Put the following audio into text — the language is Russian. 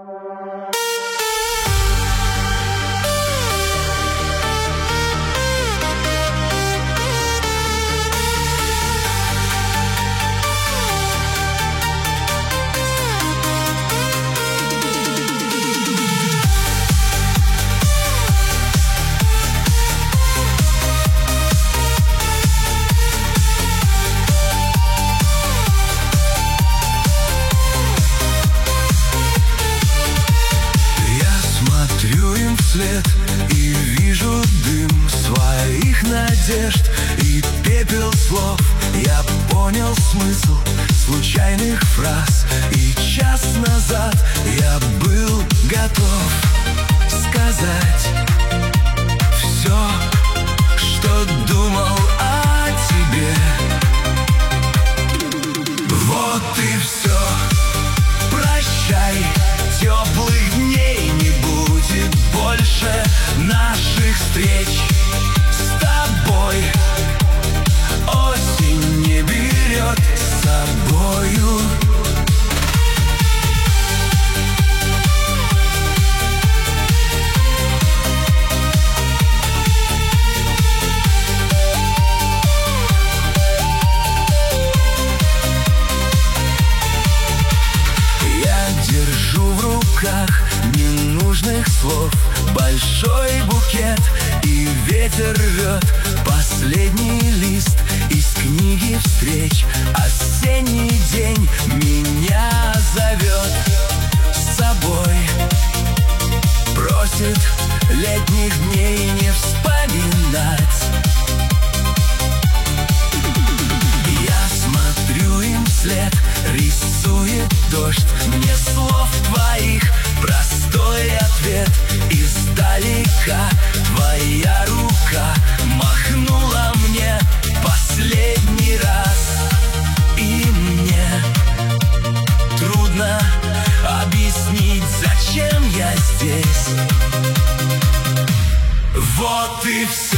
И вижу дым своих надежд и пепел слов. Я понял смысл случайных фраз, и час назад я был готов сказать все, что думал о тебе. Вот и все. Прощай, теплых дней не будет больше наших встреч с тобой. Осень не берет с собою. Я держу в руках ненужных слов большой букет, и ветер рвет последний лист из книги встреч. Осенний день меня зовет с собой, просит летних дней не вспоминать. Я смотрю им вслед, рисует дождь мне слов твоих простой ответ. Издалека твоя рука махнула мне последний раз, и мне трудно объяснить, зачем я здесь. Вот и все.